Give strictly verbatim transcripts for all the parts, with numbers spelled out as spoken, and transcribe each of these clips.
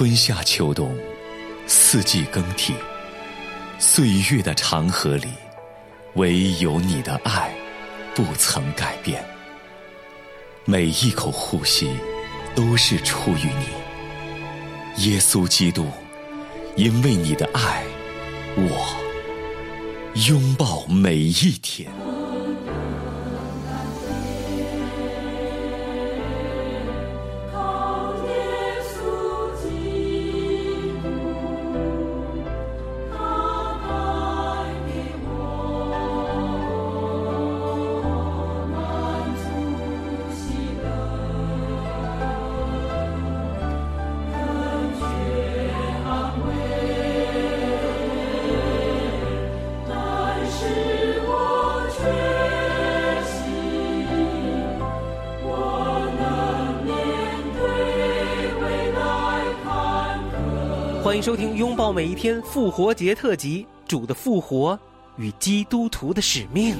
春夏秋冬，四季更替，岁月的长河里，唯有你的爱不曾改变。每一口呼吸都是出于你，耶稣基督，因为你的爱，我拥抱每一天。 欢迎收听拥抱每一天复活节特辑，主的复活与基督徒的使命。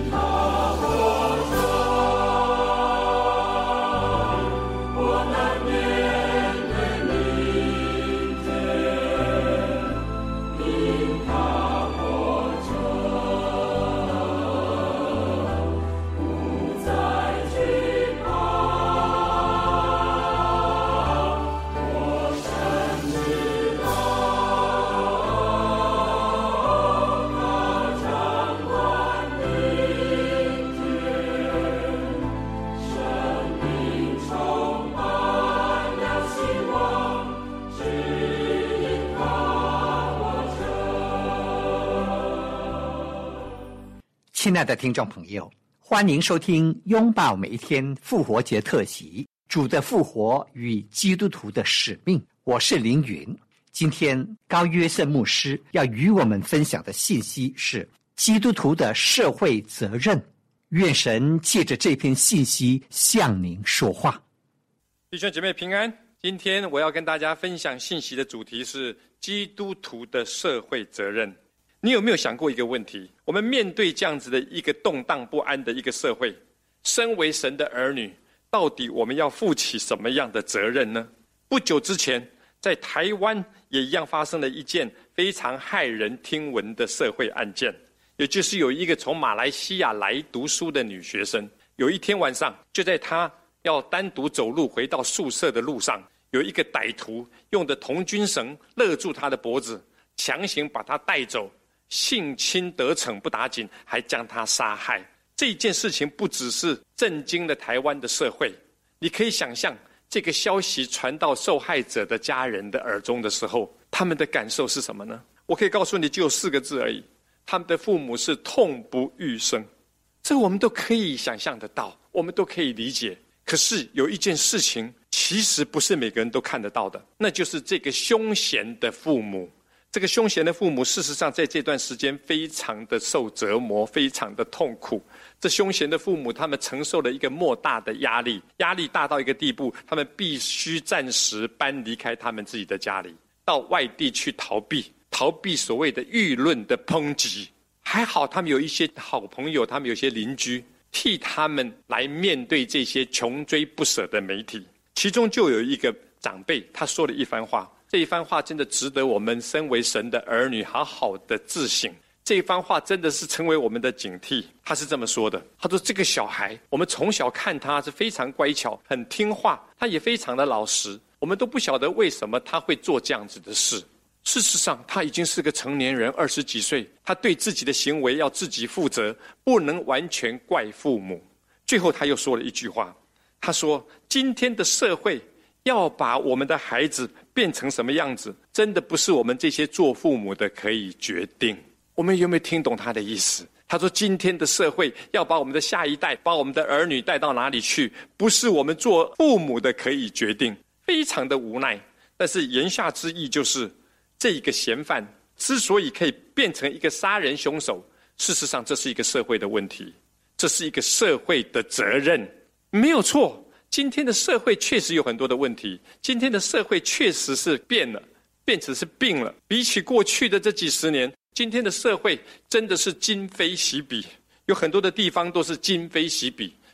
亲爱的听众朋友，欢迎收听拥抱每一天复活节特辑，主的复活与基督徒的使命。我是凌云。今天高约瑟牧师要与我们分享的信息是基督徒的社会责任。愿神借着这篇信息向您说话。 弟兄姐妹平安，今天我要跟大家分享信息的主题是基督徒的社会责任。你有没有想过一个问题？我们面对这样子的一个动荡不安的一个社会，身为神的儿女，到底我们要负起什么样的责任呢？不久之前，在台湾也一样发生了一件非常骇人听闻的社会案件，也就是有一个从马来西亚来读书的女学生，有一天晚上，就在她要单独走路回到宿舍的路上，有一个歹徒用的童军绳勒住她的脖子，强行把她带走，性侵得逞不打紧，还将他杀害。这件事情不只是震惊了台湾的社会，你可以想象这个消息传到受害者的家人的耳中的时候，他们的感受是什么呢？我可以告诉你，只有四个字而已，他们的父母是痛不欲生。这我们都可以想象得到，我们都可以理解。可是有一件事情其实不是每个人都看得到的，那就是这个凶嫌的父母。这个凶嫌的父母事实上在这段时间非常的受折磨，非常的痛苦。这凶嫌的父母他们承受了一个莫大的压力，压力大到一个地步，他们必须暂时搬离开他们自己的家里，到外地去逃避，逃避所谓的舆论的抨击。还好他们有一些好朋友，他们有些邻居替他们来面对这些穷追不舍的媒体。其中就有一个长辈，他说了一番话，这一番话真的值得我们身为神的儿女好好的自省。这一番话真的是成为我们的警惕。他是这么说的，他说这个小孩，我们从小看他是非常乖巧，很听话，他也非常的老实，我们都不晓得为什么他会做这样子的事。事实上他已经是个成年人，二十几岁，他对自己的行为要自己负责，不能完全怪父母。最后他又说了一句话，他说今天的社会要把我们的孩子变成什么样子，真的不是我们这些做父母的可以决定。我们有没有听懂他的意思？他说今天的社会要把我们的下一代，把我们的儿女带到哪里去，不是我们做父母的可以决定。非常的无奈，但是言下之意就是这个嫌犯之所以可以变成一个杀人凶手，事实上这是一个社会的问题，这是一个社会的责任，没有错。今天的社会确实有很多的问题，今天的社会确实是变了，变成是病了。比起过去的这几十年，今天的社会真的是今非昔比，有很多的地方都是今非昔比。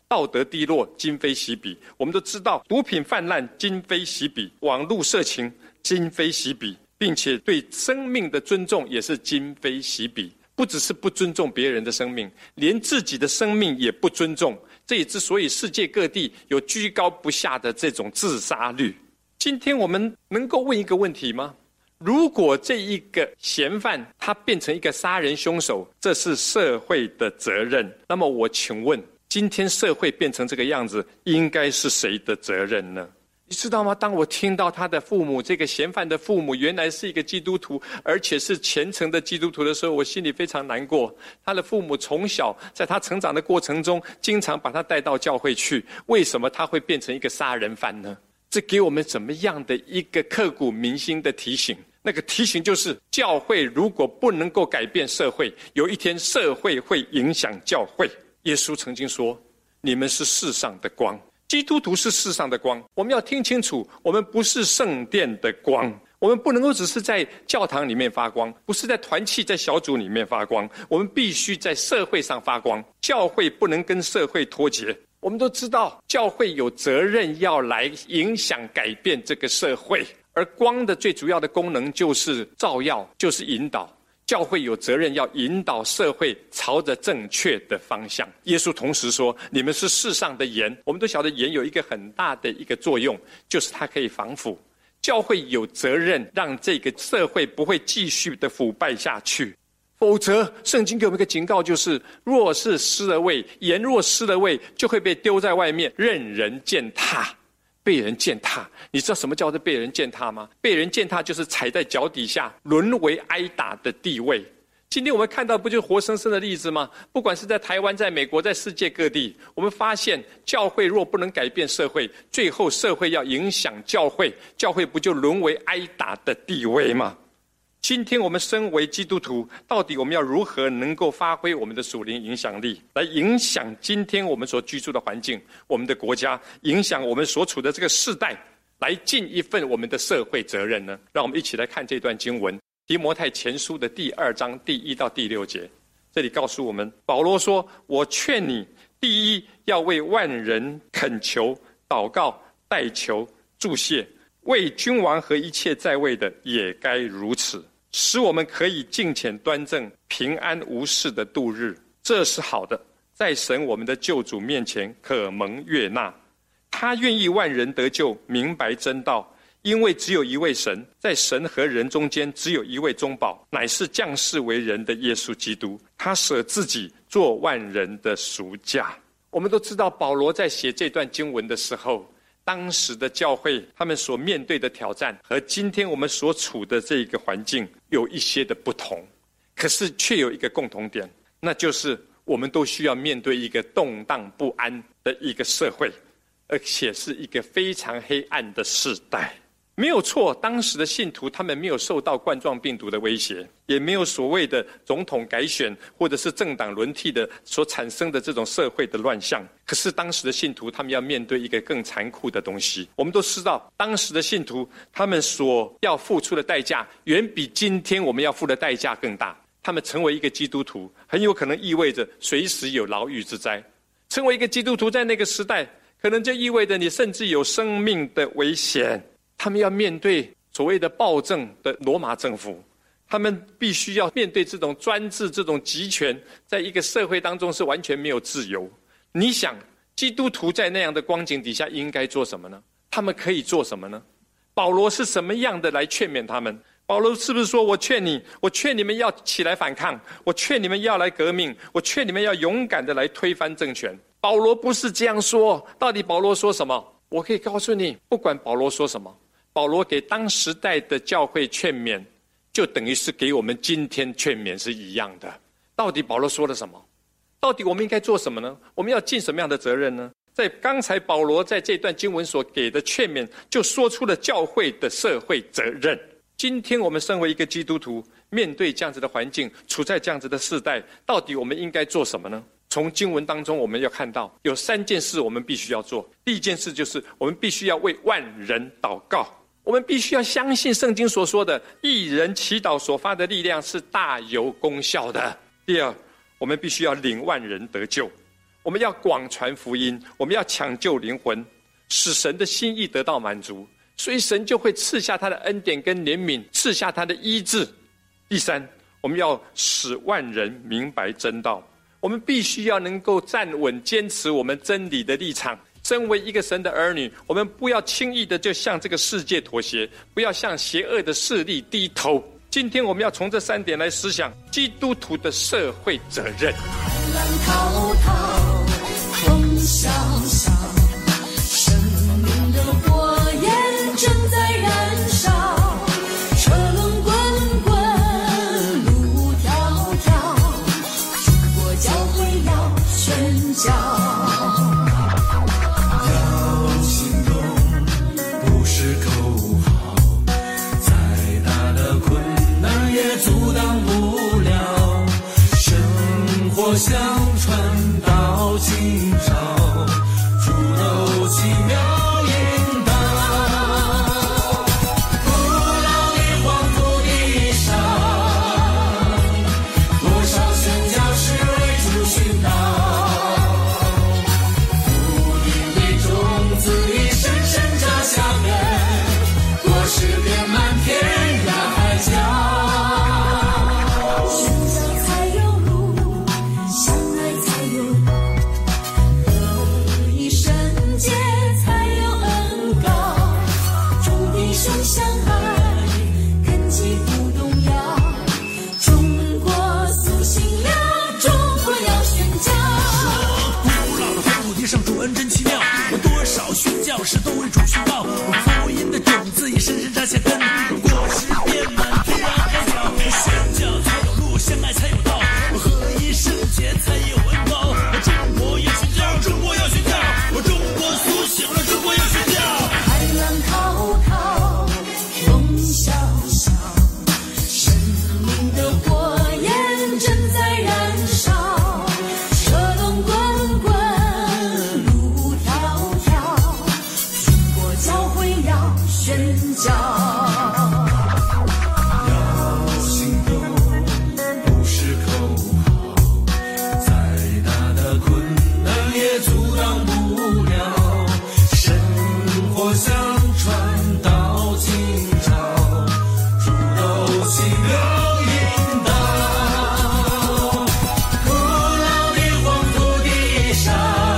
道德低落，今非昔比。我们都知道，毒品泛滥，今非昔比；网络色情，今非昔比，并且对生命的尊重也是今非昔比。不只是不尊重别人的生命，连自己的生命也不尊重。这也之所以世界各地有居高不下的这种自杀率。今天我们能够问一个问题吗？如果这一个嫌犯他变成一个杀人凶手，这是社会的责任。那么我请问，今天社会变成这个样子，应该是谁的责任呢？你知道吗？当我听到他的父母，这个嫌犯的父母原来是一个基督徒，而且是虔诚的基督徒的时候，我心里非常难过。他的父母从小在他成长的过程中，经常把他带到教会去，为什么他会变成一个杀人犯呢？这给我们怎么样的一个刻骨铭心的提醒？那个提醒就是，教会如果不能够改变社会，有一天社会会影响教会。耶稣曾经说，你们是世上的光。基督徒是世上的光，我们要听清楚，我们不是圣殿的光，我们不能够只是在教堂里面发光，不是在团契在小组里面发光，我们必须在社会上发光。教会不能跟社会脱节。我们都知道，教会有责任要来影响改变这个社会，而光的最主要的功能就是照耀，就是引导。教会有责任要引导社会朝着正确的方向。耶稣同时说，你们是世上的盐。我们都晓得盐有一个很大的一个作用，就是它可以防腐。教会有责任让这个社会不会继续的腐败下去，否则圣经给我们一个警告，就是若是失了味，盐若失了味，就会被丢在外面，任人践踏。被人践踏，你知道什么叫做被人践踏吗？被人践踏就是踩在脚底下，沦为挨打的地位。今天我们看到不就是活生生的例子吗？不管是在台湾、在美国、在世界各地，我们发现教会若不能改变社会，最后社会要影响教会，教会不就沦为挨打的地位吗？今天我们身为基督徒，到底我们要如何能够发挥我们的属灵影响力，来影响今天我们所居住的环境，我们的国家，影响我们所处的这个世代，来尽一份我们的社会责任呢？让我们一起来看这段经文，提摩太前书的第二章第一到第六节。这里告诉我们，保罗说，我劝你，第一要为万人恳求、祷告、代求、祝谢，为君王和一切在位的也该如此，使我们可以敬虔端正、平安无事的度日。这是好的，在神我们的救主面前可蒙悦纳。他愿意万人得救，明白真道，因为只有一位神，在神和人中间只有一位中保，乃是降世为人的耶稣基督。他舍自己做万人的赎价。我们都知道，保罗在写这段经文的时候，当时的教会他们所面对的挑战和今天我们所处的这个环境有一些的不同，可是却有一个共同点，那就是我们都需要面对一个动荡不安的一个社会，而且是一个非常黑暗的世代。没有错，当时的信徒他们没有受到冠状病毒的威胁，也没有所谓的总统改选或者是政党轮替的所产生的这种社会的乱象。可是当时的信徒他们要面对一个更残酷的东西。我们都知道，当时的信徒他们所要付出的代价远比今天我们要付的代价更大。他们成为一个基督徒，很有可能意味着随时有牢狱之灾。成为一个基督徒在那个时代，可能就意味着你甚至有生命的危险。他们要面对所谓的暴政的罗马政府，他们必须要面对这种专制、这种集权，在一个社会当中是完全没有自由。你想，基督徒在那样的光景底下应该做什么呢？他们可以做什么呢？保罗是什么样的来劝勉他们？保罗是不是说，我劝你，我劝你们要起来反抗，我劝你们要来革命，我劝你们要勇敢的来推翻政权？保罗不是这样说。到底保罗说什么？我可以告诉你，不管保罗说什么，保罗给当时代的教会劝勉，就等于是给我们今天劝勉是一样的。到底保罗说了什么？到底我们应该做什么呢？我们要尽什么样的责任呢？在刚才保罗在这段经文所给的劝勉，就说出了教会的社会责任。今天我们身为一个基督徒，面对这样子的环境，处在这样子的世代，到底我们应该做什么呢？从经文当中我们要看到有三件事我们必须要做。第一件事就是我们必须要为万人祷告。我们必须要相信圣经所说的，一人祈祷所发的力量是大有功效的。第二，我们必须要领万人得救。 我们要广传福音，我们要抢救灵魂，使神的心意得到满足，所以神就会赐下他的恩典跟怜悯，赐下他的医治。第三，我们要使万人明白真道，我们必须要能够站稳坚持我们真理的立场。身为一个神的儿女，我们不要轻易的就向这个世界妥协，不要向邪恶的势力低头。今天我们要从这三点来思想基督徒的社会责任。 海浪滔滔，风萧萧，生命的火焰正在燃烧，车轮滚滚，路迢迢，中国教会要宣教。 相传到今朝，主都奇妙引导，古老的黄土地上，多少宣教士为主殉道，福音的种子已深深扎下根，果实遍满天涯海角。宣教士都为主殉道，福音的种子已深深扎下根，果实遍满天涯海角。宣教才有路，相爱才有道，合一圣洁才有恩高。中国要宣教，中国要宣教，中国苏醒了，中国要宣教。海浪滔滔，风萧萧，生命的火焰正在燃烧，车轮滚滚。宣教要行动，不是口号，再大的困难也阻挡不了，生活相传到今朝，主都奇妙引导，古老的黄土地上，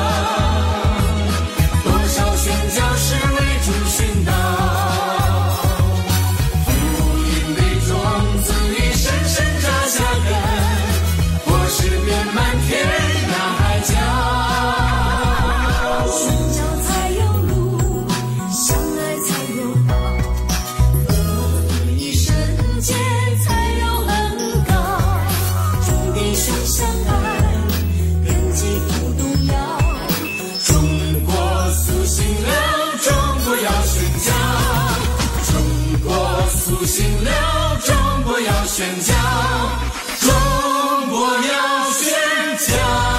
多少宣教士为主殉道，醒了，中国要宣教，中国要宣教。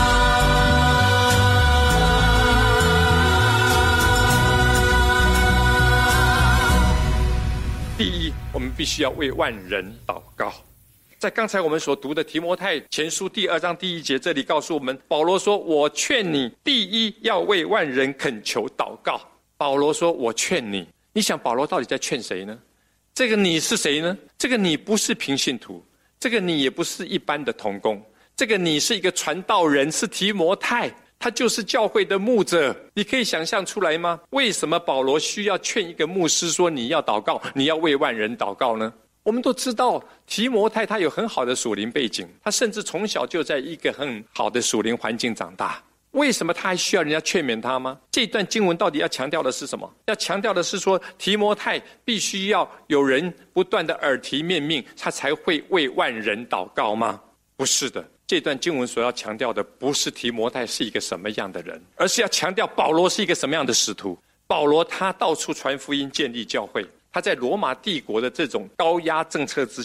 第一，我们必须要为万人祷告。在刚才我们所读的提摩太前书第二章第一节，这里告诉我们，保罗说：“我劝你，第一要为万人恳求祷告。”保罗说：“我劝你。”你想，保罗到底在劝谁呢？这个你是谁呢？这个你不是平信徒，这个你也不是一般的同工，这个你是一个传道人，是提摩太，他就是教会的牧者。你可以想象出来吗？为什么保罗需要劝一个牧师说你要祷告，你要为万人祷告呢？我们都知道提摩太他有很好的属灵背景，他甚至从小就在一个很好的属灵环境长大，为什么他还需要人家劝勉他吗？这段经文到底要强调的是什么？要强调的是说，提摩太必须要有人不断的耳提面命，他才会为万人祷告吗？不是的，这段经文所要强调的不是提摩太是一个什么样的人，而是要强调保罗是一个什么样的使徒。保罗他到处传福音，建立教会，他在罗马帝国的这种高压政策之下，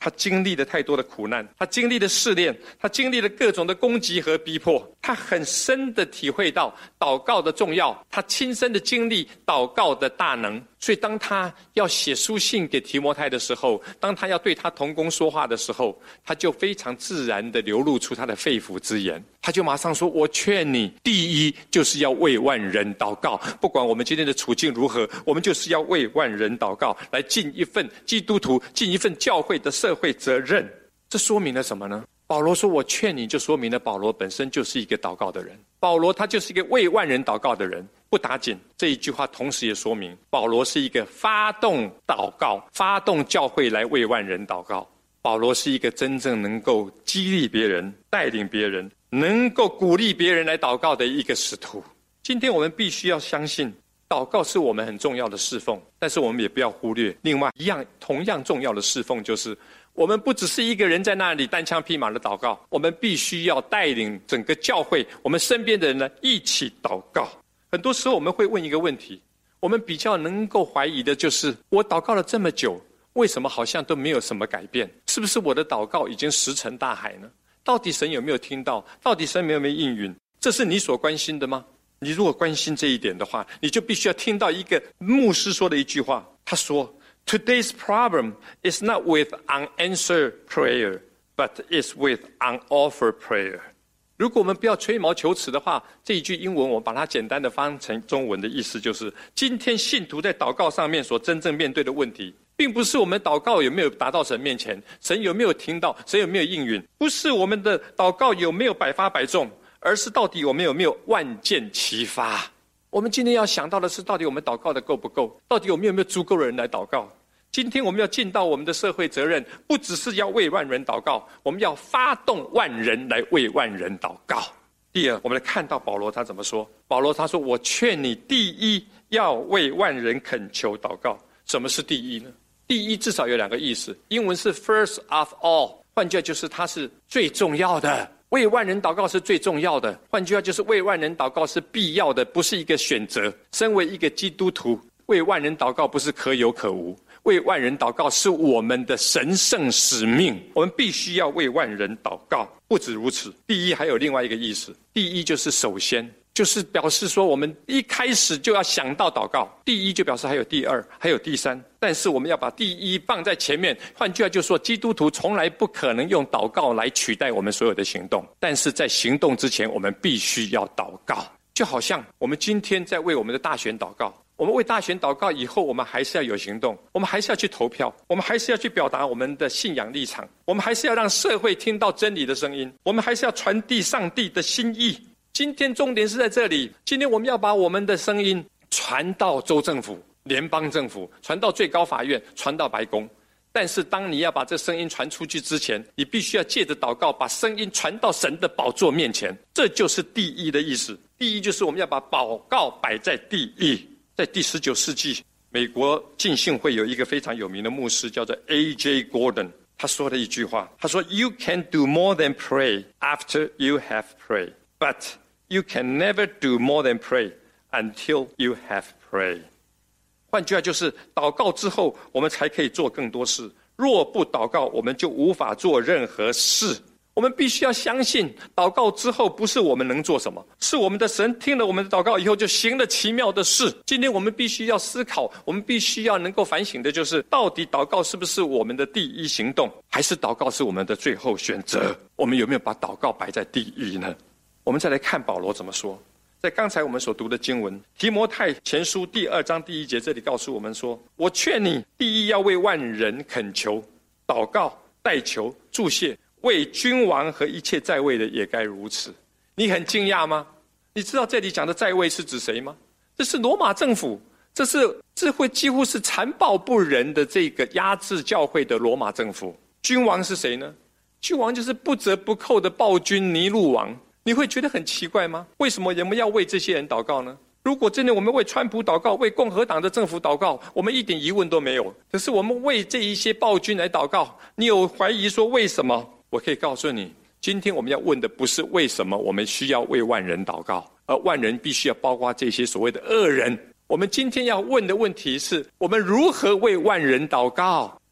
他经历了太多的苦难，他经历了试炼，他经历了各种的攻击和逼迫，他很深的体会到祷告的重要，他亲身的经历祷告的大能。所以当他要写书信给提摩太的时候，当他要对他同工说话的时候，他就非常自然的流露出他的肺腑之言，他就马上说，我劝你第一就是要为万人祷告，不管我们今天的处境如何，我们就是要为万人祷告，来尽一份基督徒尽一份教会的社会责任。这说明了什么呢？保罗说我劝你，就说明了保罗本身就是一个祷告的人，保罗他就是一个为万人祷告的人。不打紧，这一句话同时也说明保罗是一个发动祷告发动教会来为万人祷告，保罗是一个真正能够激励别人带领别人能够鼓励别人来祷告的一个使徒。今天我们必须要相信祷告是我们很重要的侍奉，但是我们也不要忽略另外一样同样重要的侍奉，就是我们不只是一个人在那里单枪匹马的祷告，我们必须要带领整个教会，我们身边的人呢一起祷告。很多时候我们会问一个问题，我们比较能够怀疑的就是我祷告了这么久，为什么好像都没有什么改变？是不是我的祷告已经石沉大海呢？到底神有没有听到？到底神有没有应允？这是你所关心的吗？你如果关心这一点的话，你就必须要听到一个牧师说的一句话，他说 Today's problem is not with unanswered prayer, but is with unoffered prayer。 如果我们不要吹毛求疵的话，这一句英文我把它简单的翻成中文的意思就是，今天信徒在祷告上面所真正面对的问题，并不是我们祷告有没有达到神面前，神有没有听到，神有没有应允，不是我们的祷告有没有百发百中，而是到底我们有没有万箭齐发。我们今天要想到的是，到底我们祷告的够不够，到底我们有没有足够的人来祷告。今天我们要尽到我们的社会责任，不只是要为万人祷告，我们要发动万人来为万人祷告。第二，我们来看到保罗他怎么说。保罗他说，我劝你第一要为万人恳求祷告。什么是第一呢？第一至少有两个意思，英文是 first of all， 换句话就是它是最重要的，为万人祷告是最重要的，换句话就是为万人祷告是必要的，不是一个选择。身为一个基督徒，为万人祷告不是可有可无，为万人祷告是我们的神圣使命，我们必须要为万人祷告。不止如此，第一还有另外一个意思，第一就是首先，就是表示说我们一开始就要想到祷告，第一就表示还有第二还有第三，但是我们要把第一放在前面。换句话就是说，基督徒从来不可能用祷告来取代我们所有的行动，但是在行动之前我们必须要祷告。就好像我们今天在为我们的大选祷告，我们为大选祷告以后，我们还是要有行动，我们还是要去投票，我们还是要去表达我们的信仰立场，我们还是要让社会听到真理的声音，我们还是要传递上帝的心意。今天重点是在这里，今天我们要把我们的声音传到州政府、联邦政府，传到最高法院，传到白宫。但是当你要把这声音传出去之前，你必须要借着祷告把声音传到神的宝座面前，这就是第一的意思。第一就是我们要把祷告摆在第一。在第十九世纪，美国浸信会有一个非常有名的牧师叫做 A J Gordon， 他说了一句话，他说 You can do more than pray after you have prayed, but you can never do more than pray until you have prayed。 换句话就是，祷告之后我们才可以做更多事，若不祷告我们就无法做任何事。我们必须要相信，祷告之后不是我们能做什么，是我们的神听了我们的祷告以后就行了奇妙的事。今天我们必须要思考，我们必须要能够反省的就是，到底祷告是不是我们的第一行动，还是祷告是我们的最后选择？我们有没有把祷告摆在第一呢？我们再来看保罗怎么说。在刚才我们所读的经文，提摩太前书第二章第一节，这里告诉我们说，我劝你第一要为万人恳求、祷告、代求、祝谢，为君王和一切在位的也该如此。你很惊讶吗？你知道这里讲的在位是指谁吗？这是罗马政府，这是这会几乎是残暴不仁的这个压制教会的罗马政府。君王是谁呢？君王就是不折不扣的暴君尼禄王。你会觉得很奇怪吗？为什么我们要为这些人祷告呢？如果真的我们为川普祷告，为共和党的政府祷告，我们一点疑问都没有。可是我们为这一些暴君来祷告，你有怀疑说为什么？我可以告诉你，今天我们要问的不是为什么我们需要为万人祷告，而万人必须要包括这些所谓的恶人。我们今天要问的问题是，我们如何为万人祷告？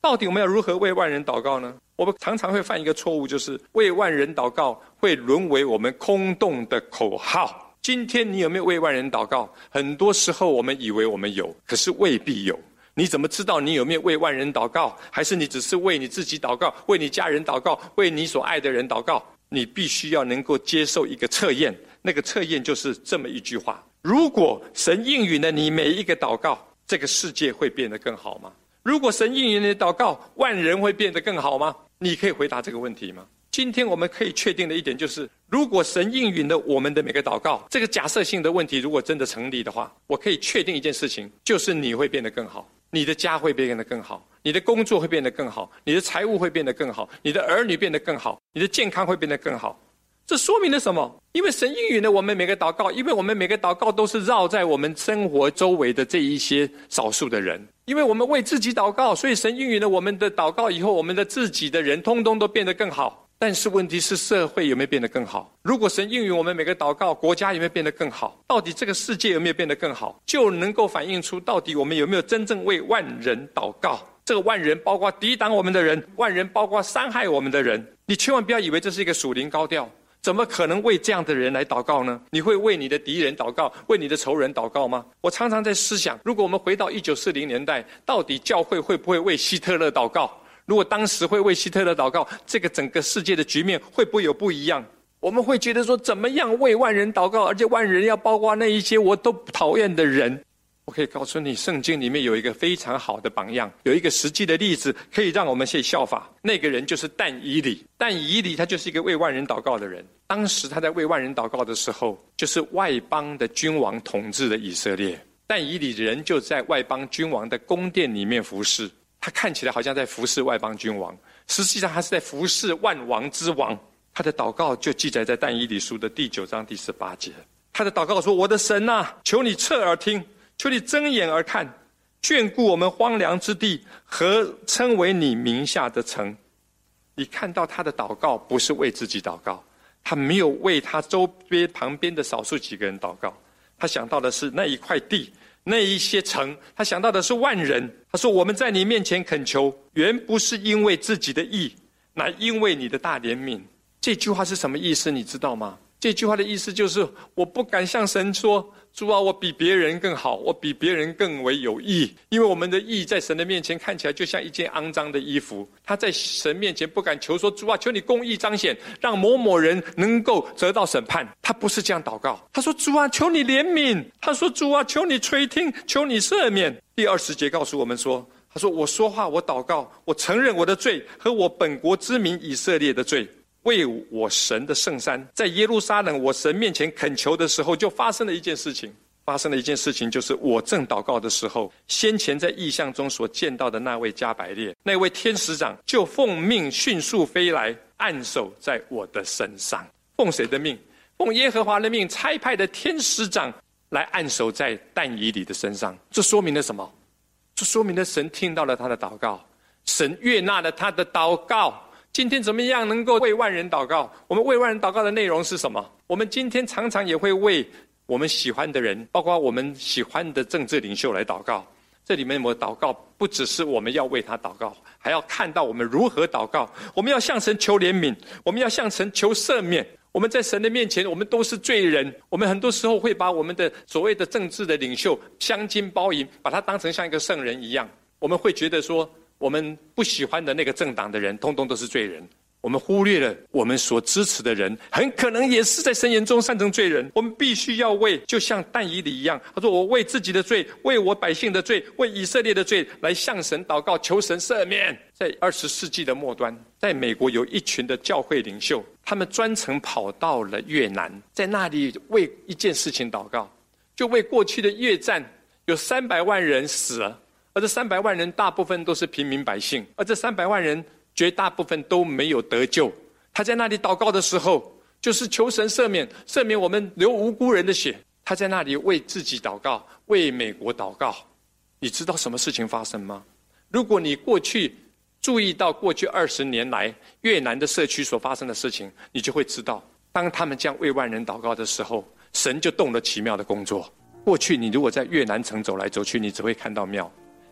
到底我们要如何为万人祷告呢？我们常常会犯一个错误，就是为万人祷告会沦为我们空洞的口号。今天你有没有为万人祷告？很多时候我们以为我们有，可是未必有。你怎么知道你有没有为万人祷告？还是你只是为你自己祷告，为你家人祷告，为你所爱的人祷告？你必须要能够接受一个测验，那个测验就是这么一句话：如果神应允了你每一个祷告，这个世界会变得更好吗？如果神应允你的祷告，万人会变得更好吗？你可以回答这个问题吗？今天我们可以确定的一点就是，如果神应允了我们的每个祷告，这个假设性的问题如果真的成立的话，我可以确定一件事情，就是你会变得更好，你的家会变得更好，你的工作会变得更好，你的财务会变得更好，你的儿女变得更好，你的健康会变得更好。这说明了什么？因为神应允了我们每个祷告，因为我们每个祷告都是绕在我们生活周围的这一些少数的人。因为我们为自己祷告，所以神应允了我们的祷告以后，我们的自己的人通通都变得更好。但是问题是，社会有没有变得更好？如果神应允我们每个祷告，国家有没有变得更好？到底这个世界有没有变得更好？就能够反映出到底我们有没有真正为万人祷告。这个万人包括抵挡我们的人，万人包括伤害我们的人。你千万不要以为这是一个属灵高调，怎么可能为这样的人来祷告呢？你会为你的敌人祷告，为你的仇人祷告吗？我常常在思想，如果我们回到一九四零年代，到底教会会不会为希特勒祷告？如果当时会为希特勒祷告，这个整个世界的局面会不会有不一样？我们会觉得说，怎么样为万人祷告，而且万人要包括那一些我都讨厌的人。我可以告诉你，圣经里面有一个非常好的榜样，有一个实际的例子可以让我们去效法。那个人就是但以理。但以理他就是一个为万人祷告的人。当时他在为万人祷告的时候，就是外邦的君王统治的以色列。但以理人就在外邦君王的宫殿里面服侍，他看起来好像在服侍外邦君王，实际上他是在服侍万王之王。他的祷告就记载在但以理书的第九章第十八节。他的祷告说：我的神啊，求你侧耳听，求你睁眼而看，眷顾我们荒凉之地和称为你名下的城。你看到他的祷告不是为自己祷告，他没有为他周边旁边的少数几个人祷告，他想到的是那一块地，那一些城，他想到的是万人。他说：我们在你面前恳求，原不是因为自己的义，乃因为你的大怜悯。这句话是什么意思你知道吗？这句话的意思就是，我不敢向神说，主啊，我比别人更好，我比别人更为有义。因为我们的义在神的面前看起来就像一件肮脏的衣服。他在神面前不敢求说，主啊，求你公义彰显，让某某人能够得到审判。他不是这样祷告，他说：主啊，求你怜悯。他说：主啊，求你垂听，求你赦免。第二十节告诉我们说，他说：我说话，我祷告，我承认我的罪和我本国之民以色列的罪。为我神的圣山，在耶路撒冷我神面前恳求的时候，就发生了一件事情。发生了一件事情，就是我正祷告的时候，先前在异象中所见到的那位加百列，那位天使长，就奉命迅速飞来，按手在我的身上。奉谁的命？奉耶和华的命，差派的天使长来按手在但以理的身上。这说明了什么？这说明了神听到了他的祷告，神悦纳了他的祷告。今天怎么样能够为万人祷告？我们为万人祷告的内容是什么？我们今天常常也会为我们喜欢的人，包括我们喜欢的政治领袖来祷告。这里面我祷告不只是我们要为他祷告，还要看到我们如何祷告。我们要向神求怜悯，我们要向神求赦免。我们在神的面前，我们都是罪人。我们很多时候会把我们的所谓的政治的领袖镶金包银，把他当成像一个圣人一样。我们会觉得说，我们不喜欢的那个政党的人通通都是罪人，我们忽略了我们所支持的人很可能也是在神眼中算成罪人。我们必须要为，就像但以理一样，他说：我为自己的罪，为我百姓的罪，为以色列的罪来向神祷告，求神赦免。在二十世纪的末端，在美国有一群的教会领袖，他们专程跑到了越南，在那里为一件事情祷告，就为过去的越战有三百万人死了，而这三百万人大部分都是平民百姓，而这三百万人绝大部分都没有得救。他在那里祷告的时候，就是求神赦免，赦免我们流无辜人的血。他在那里为自己祷告，为美国祷告。你知道什么事情发生吗？如果你过去注意到过去二十年来越南的社区所发生的事情，你就会知道，当他们这样为万人祷告的时候，神就动了奇妙的工作。过去你如果在越南城走来走去，你只会看到庙。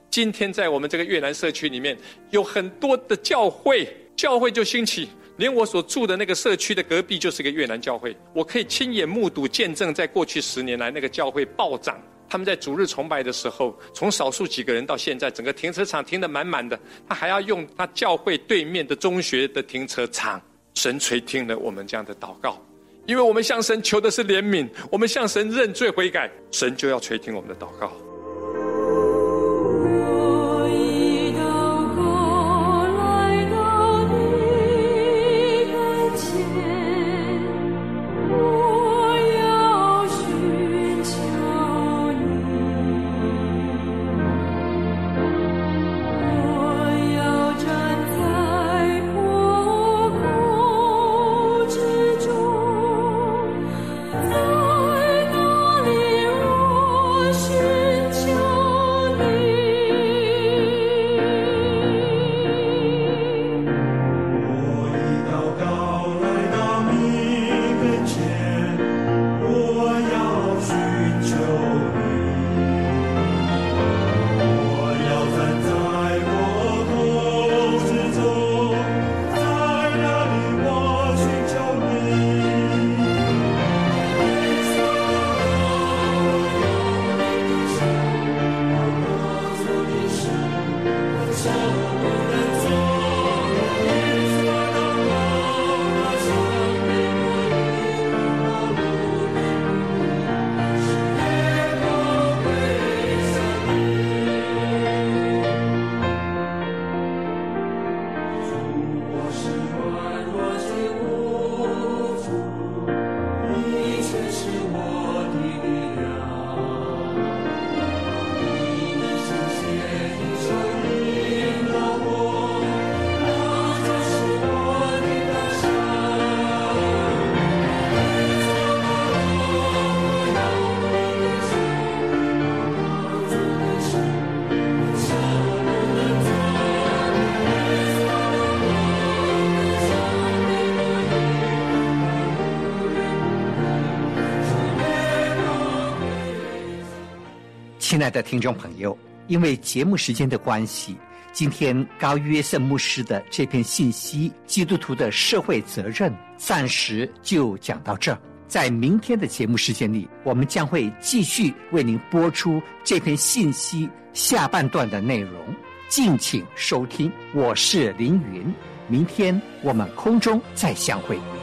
今天在我们这个越南社区里面，有很多的教会，教会就兴起。连我所住的那个社区的隔壁就是个越南教会，我可以亲眼目睹见证，在过去十年来那个教会暴涨。他们在主日崇拜的时候，从少数几个人到现在整个停车场停得满满的，他还要用他教会对面的中学的停车场。神垂听了我们这样的祷告，因为我们向神求的是怜悯，我们向神认罪悔改，神就要垂听我们的祷告。 亲爱的听众朋友，因为节目时间的关系，今天高约瑟牧师的这篇信息，基督徒的社会责任，暂时就讲到这儿。在明天的节目时间里，我们将会继续为您播出这篇信息下半段的内容，敬请收听。我是凌云，明天我们空中再相会。